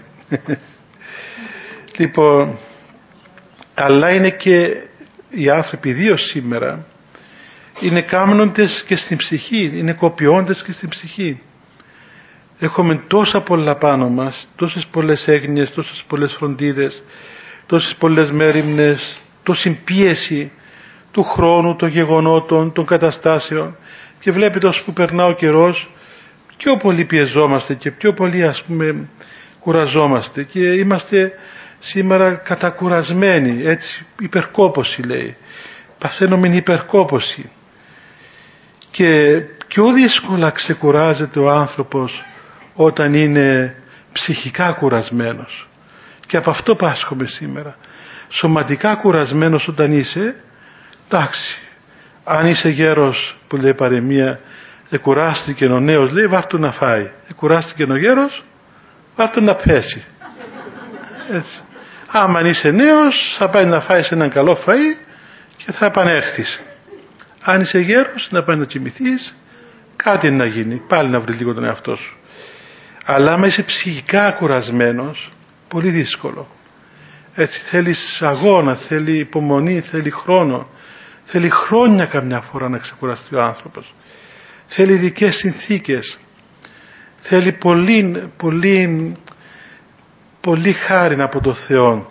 Λοιπόν, αλλά είναι και οι άνθρωποι ιδίως σήμερα, είναι κάμνοντες και στην ψυχή, είναι κοπιώντες και στην ψυχή. Έχουμε τόσα πολλά πάνω μας, τόσες πολλές έγνοιες, τόσες πολλές φροντίδες, τόσες πολλές μέριμνες, τόση πίεση του χρόνου, των γεγονότων, των καταστάσεων, και βλέπετε όσο που περνά ο καιρός πιο πολύ πιεζόμαστε και πιο πολύ, ας πούμε, κουραζόμαστε και είμαστε σήμερα κατακουρασμένοι, έτσι, υπερκόπωση λέει, παθαίνουμε υπερκόπωση, και πιο δύσκολα ξεκουράζεται ο άνθρωπος όταν είναι ψυχικά κουρασμένος, και από αυτό πάσχομαι σήμερα. Σωματικά κουρασμένος όταν είσαι, εντάξει, αν είσαι γέρος που λέει παροιμία, εκουράστηκε ο νέος, λέει βάρ' να φάει, εκουράστηκε ο γέρος, βάρ' να πέσει. Έτσι. Άμα είσαι νέος θα πάει να φάει έναν καλό φαΐ και θα επανέλθεις. Αν είσαι γέρος να πάει να κοιμηθείς, κάτι να γίνει, πάλι να βρει λίγο τον εαυτό σου. Αλλά άμα είσαι ψυχικά κουρασμένος, πολύ δύσκολο. Έτσι, θέλεις αγώνα, θέλει υπομονή, θέλει χρόνο, θέλει χρόνια καμιά φορά να ξεκουραστεί ο άνθρωπος. Θέλει ειδικές συνθήκες, θέλει πολύ, πολύ, πολύ χάρη από το Θεό.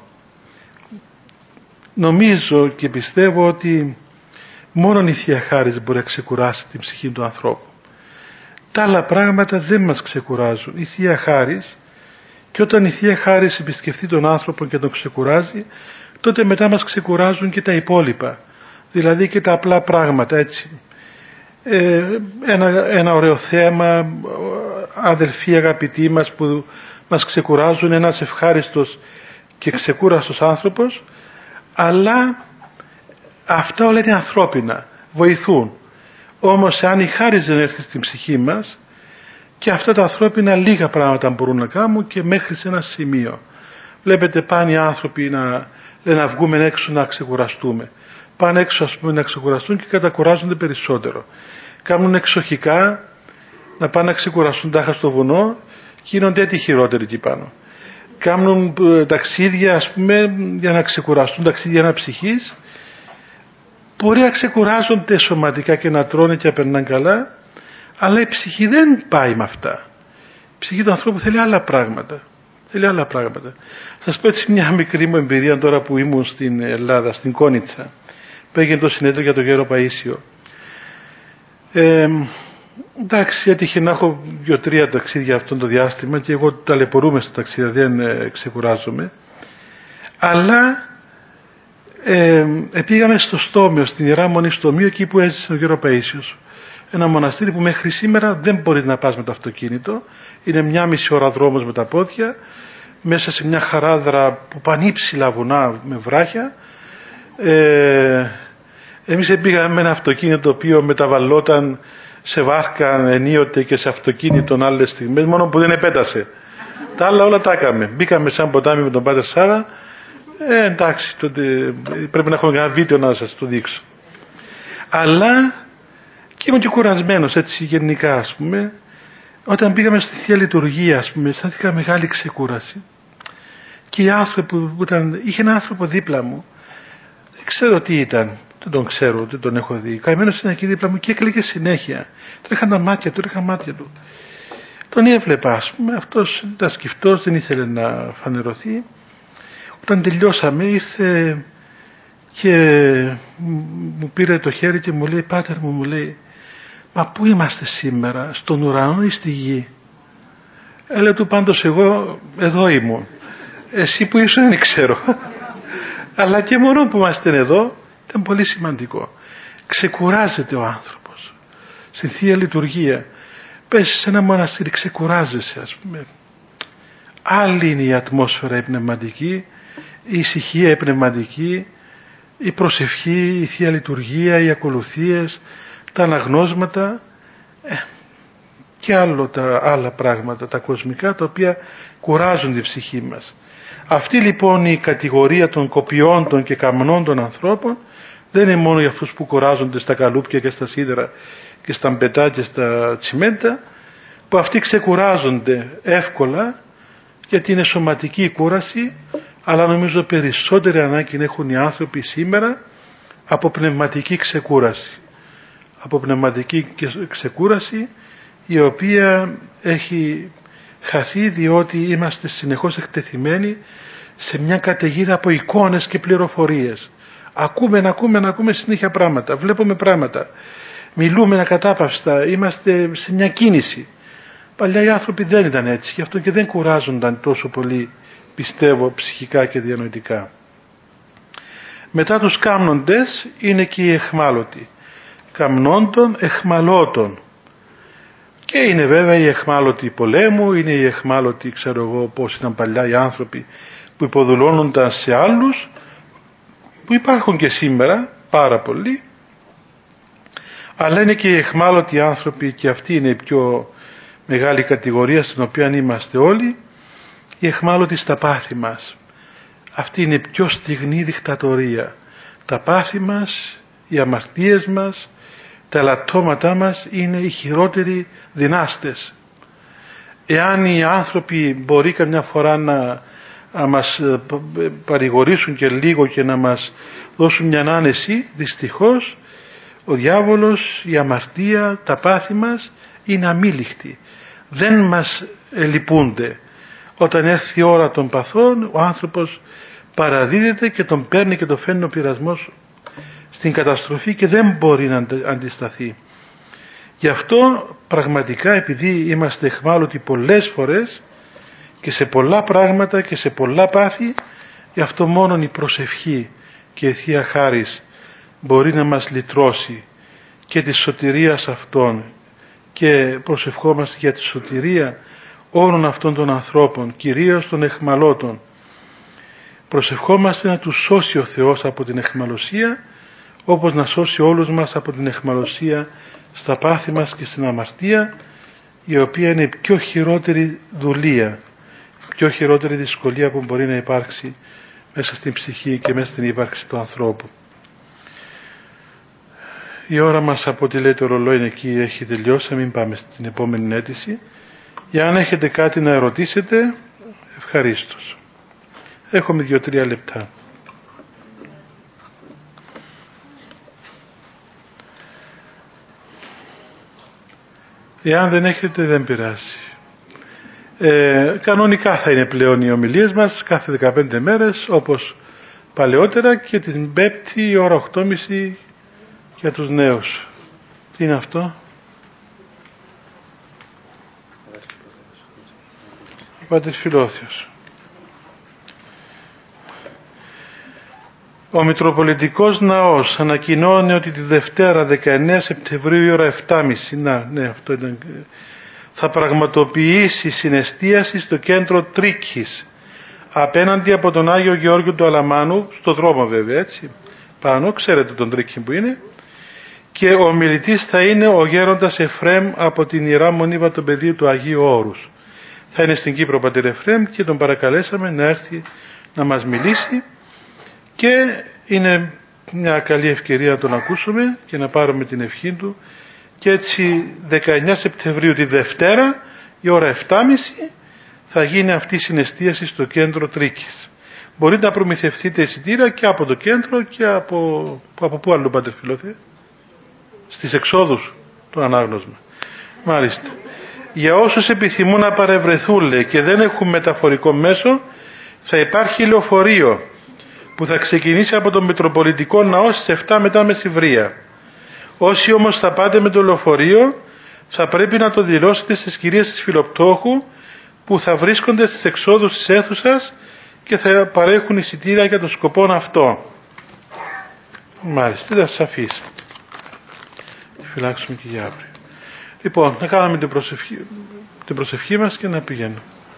Νομίζω και πιστεύω ότι μόνον η Θεία Χάρις μπορεί να ξεκουράσει την ψυχή του ανθρώπου. Τα άλλα πράγματα δεν μας ξεκουράζουν. Η Θεία Χάρις, και όταν η Θεία Χάρις επισκεφτεί τον άνθρωπο και τον ξεκουράζει, τότε μετά μας ξεκουράζουν και τα υπόλοιπα. Δηλαδή και τα απλά πράγματα, έτσι. Ε, ένα, ένα ωραίο θέμα, αδελφοί αγαπητοί μας που μας ξεκουράζουν, ένας ευχάριστος και ξεκούραστος άνθρωπος, αλλά αυτά όλα είναι ανθρώπινα, βοηθούν. Όμως αν η χάρις δεν έρθει στην ψυχή μας, και αυτά τα ανθρώπινα λίγα πράγματα μπορούν να κάνουν και μέχρι σε ένα σημείο. Βλέπετε πάνε οι άνθρωποι να, να βγούμε έξω να ξεκουραστούμε. Πάνε έξω, ας πούμε, να ξεκουραστούν και κατακουράζονται περισσότερο. Κάνουν εξοχικά να πάνε να ξεκουραστούν τάχα στο βουνό και γίνονται έτσι χειρότεροι εκεί πάνω. Κάνουν ταξίδια, ας πούμε, για να ξεκουραστούν, ταξίδια αναψυχής. Μπορεί να ξεκουράζονται σωματικά και να τρώνε και να περνάνε καλά, αλλά η ψυχή δεν πάει με αυτά. Η ψυχή του ανθρώπου θέλει άλλα πράγματα. Θέλει άλλα πράγματα. Θα σας πω έτσι μια μικρή μου εμπειρία τώρα που ήμουν στην Ελλάδα, στην Κόνιτσα, που έγινε το συνέδριο για τον Γέρο Παΐσιο. Ε, εντάξει, έτυχε να έχω δύο-τρία ταξίδια αυτό το διάστημα και εγώ ταλαιπωρούμε στο ταξίδι, δεν ε, ξεκουράζομαι. Αλλά ε, πήγαμε στο Στόμιο, στην Ιερά Μονή Στομίου, εκεί που έζησε ο Γέρο Παΐσιος. Ένα μοναστήρι που μέχρι σήμερα δεν μπορείς να πας με το αυτοκίνητο. Είναι μια μισή ώρα δρόμος με τα πόδια, μέσα σε μια χαράδρα που πανύψηλα βουνά με βράχια. Ε, εμείς πήγαμε με ένα αυτοκίνητο το οποίο μεταβαλλόταν σε βάρκα ενίοτε και σε αυτοκίνητο άλλες στιγμές, μόνο που δεν επέτασε. Τα άλλα όλα τα έκαμε. Μπήκαμε σαν ποτάμι με τον Πάτερ Σάρα. Ε, εντάξει, τότε πρέπει να έχουμε ένα βίντεο να σας το δείξω. Αλλά και ήμουν και κουρασμένος έτσι γενικά, ας πούμε. Όταν πήγαμε στη Θεία Λειτουργία, ας πούμε, αισθάνθηκα μεγάλη ξεκούραση. Και οι άνθρωποι που ήταν, είχε ένα άνθρωπο δίπλα μου, δεν ξέρω τι ήταν, δεν τον ξέρω, δεν τον έχω δει. Καημένος ήταν εκεί δίπλα μου και έκλαιγε συνέχεια. Τρέχαν τα μάτια του, τρέχαν μάτια του. Τον έβλεπα, ας πούμε, αυτός ήταν σκυφτός, δεν ήθελε να φανερωθεί. Όταν τελειώσαμε, ήρθε και μου πήρε το χέρι και μου λέει, πάτερ μου, μου λέει, μα πού είμαστε σήμερα, στον ουρανό ή στη γη? Έλεγε του, πάντως εγώ εδώ ήμουν. Εσύ που ήσουν δεν ξέρω. Αλλά και μόνο που είμαστε εδώ ήταν πολύ σημαντικό. Ξεκουράζεται ο άνθρωπος. Στην Θεία Λειτουργία. Πες σε ένα μοναστήρι, ξεκουράζεσαι, ας πούμε. Άλλη είναι η ατμόσφαιρα η πνευματική, η ησυχία η πνευματική, η προσευχή, η Θεία Λειτουργία, οι ακολουθίες, τα αναγνώσματα. Ε, και άλλο τα άλλα πράγματα, τα κοσμικά, τα οποία κουράζουν την ψυχή μας. Αυτή λοιπόν η κατηγορία των κοπιώντων και καμνών των ανθρώπων δεν είναι μόνο για αυτούς που κουράζονται στα καλούπια και στα σίδερα και στα μπετά και στα τσιμέντα, που αυτοί ξεκουράζονται εύκολα γιατί είναι σωματική η κούραση, αλλά νομίζω περισσότερη ανάγκη έχουν οι άνθρωποι σήμερα από πνευματική ξεκούραση. Από πνευματική ξεκούραση η οποία έχει χαθεί διότι είμαστε συνεχώς εκτεθειμένοι σε μια καταιγίδα από εικόνες και πληροφορίες. Ακούμε, να ακούμε, να ακούμε συνέχεια πράγματα, βλέπουμε πράγματα, μιλούμε ακατάπαυστα, είμαστε σε μια κίνηση. Παλιά οι άνθρωποι δεν ήταν έτσι, γι' αυτό και δεν κουράζονταν τόσο πολύ, πιστεύω, ψυχικά και διανοητικά. Μετά τους κάμνοντες είναι και οι εχμάλωτοι. Καμνόντων, εχμαλώτων. Και είναι βέβαια οι εχμάλωτοι πολέμου, είναι οι εχμάλωτοι, ξέρω εγώ πώς ήταν παλιά οι άνθρωποι που υποδουλώνονταν σε άλλους, που υπάρχουν και σήμερα πάρα πολλοί, αλλά είναι και οι εχμάλωτοι άνθρωποι, και αυτή είναι η πιο μεγάλη κατηγορία στην οποία είμαστε όλοι, οι εχμάλωτοι στα πάθη μας. Αυτή είναι η πιο στιγνή δικτατορία. Τα πάθη μας, οι αμαρτίες μας, τα ελαττώματά μας είναι οι χειρότεροι δυνάστες. Εάν οι άνθρωποι μπορεί καμιά φορά να, να μας παρηγορήσουν και λίγο και να μας δώσουν μια άνεση, δυστυχώς ο διάβολος, η αμαρτία, τα πάθη μας είναι αμήλικτοι. Δεν μας λυπούνται. Όταν έρθει η ώρα των παθών, ο άνθρωπος παραδίδεται και τον παίρνει και τον φέρνει ο πειρασμός στην καταστροφή και δεν μπορεί να αντισταθεί. Γι' αυτό πραγματικά, επειδή είμαστε εχμάλωτοι πολλές φορές και σε πολλά πράγματα και σε πολλά πάθη, γι' αυτό μόνον η προσευχή και η Θεία Χάρις μπορεί να μας λυτρώσει και τη σωτηρίας αυτών, και προσευχόμαστε για τη σωτηρία όλων αυτών των ανθρώπων, κυρίως των εχμαλώτων. Προσευχόμαστε να τους σώσει ο Θεός από την εχμαλωσία, όπως να σώσει όλους μας από την εχμαλωσία στα πάθη μας και στην αμαρτία, η οποία είναι η πιο χειρότερη δουλεία, η πιο χειρότερη δυσκολία που μπορεί να υπάρξει μέσα στην ψυχή και μέσα στην ύπαρξη του ανθρώπου. Η ώρα μας, από ό,τι λέει το ρολόι είναι εκεί, έχει τελειώσει. Μην πάμε στην επόμενη αίτηση. Για αν έχετε κάτι να ερωτήσετε, ευχαρίστως. Έχουμε δύο-τρία λεπτά. Εάν δεν έχετε, δεν πειράζει. Ε, κανονικά θα είναι πλέον οι ομιλίες μας κάθε δεκαπέντε μέρες, όπως παλαιότερα, και την Πέμπτη η ώρα οκτώ και μισή για τους νέους. Τι είναι αυτό? Ο Πατήρ Φιλόθιος. Ο Μητροπολιτικός Ναός ανακοινώνει ότι τη Δευτέρα δεκαεννέα Σεπτεμβρίου η ώρα επτά και μισή, να, ναι, αυτό ήταν, θα πραγματοποιήσει συνεστίαση στο κέντρο Τρίκης, απέναντι από τον Άγιο Γεώργιο του Αλαμάνου, στο δρόμο βέβαια, έτσι, πάνω, ξέρετε τον Τρίκη που είναι, και ο ομιλητής θα είναι ο γέροντας Εφραίμ από την Ιερά Μονή Βατοπεδίου του Αγίου Όρους. Θα είναι στην Κύπρο Πατήρ Εφραίμ και τον παρακαλέσαμε να έρθει να μας μιλήσει, και είναι μια καλή ευκαιρία να τον ακούσουμε και να πάρουμε την ευχή του. Και έτσι δεκαεννέα Σεπτεμβρίου τη Δευτέρα η ώρα επτά και μισή θα γίνει αυτή η συνεστίαση στο κέντρο Τρίκης. Μπορείτε να προμηθευτείτε εισιτήρια και από το κέντρο και από, από πού άλλο, Πατήρ Φιλόθεε? Στις εξόδους του ανάγνωσμα. Μάλιστα. Για όσους επιθυμούν να παρευρεθούν, λέει, και δεν έχουν μεταφορικό μέσο, θα υπάρχει λεωφορείο που θα ξεκινήσει από τον Μητροπολιτικό Ναό στις επτά μετά μεσημβρία. Όσοι όμως θα πάτε με το λεωφορείο, θα πρέπει να το δηλώσετε στις κυρίες της Φιλοπτώχου, που θα βρίσκονται στις εξόδους της αίθουσας και θα παρέχουν εισιτήρια για τον σκοπό αυτό. Μάλιστα, θα σας αφήσω. Τη φυλάξουμε και για αύριο. Λοιπόν, να κάνουμε την προσευχή, την προσευχή μας και να πηγαίνουμε.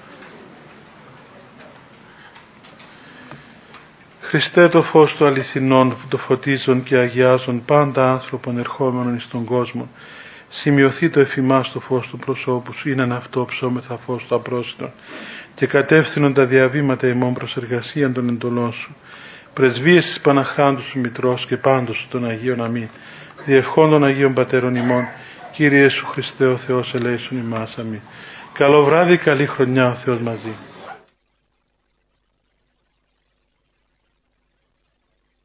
Χριστέ, το φως του αληθινών, που το φωτίζουν και αγιάζουν πάντα άνθρωπον ερχόμενων εις τον κόσμο, σημειωθεί το εφημάς το φως του προσώπου σου, είναι αυτό ψώμεθα φως το απρόσιτο, και κατεύθυνον τα διαβήματα ημών προς εργασίαν των εντολών σου. Πρεσβείες της Παναχάντου σου Μητρός και πάντως σου των Αγίων αμήν. Διευχών των Αγίων Πατέρων ημών, Κύριε Ιησού Χριστέ ο Θεός ελέησον ημάς αμήν. Καλό βράδυ, καλή χρονιά, ο Θεός μαζί.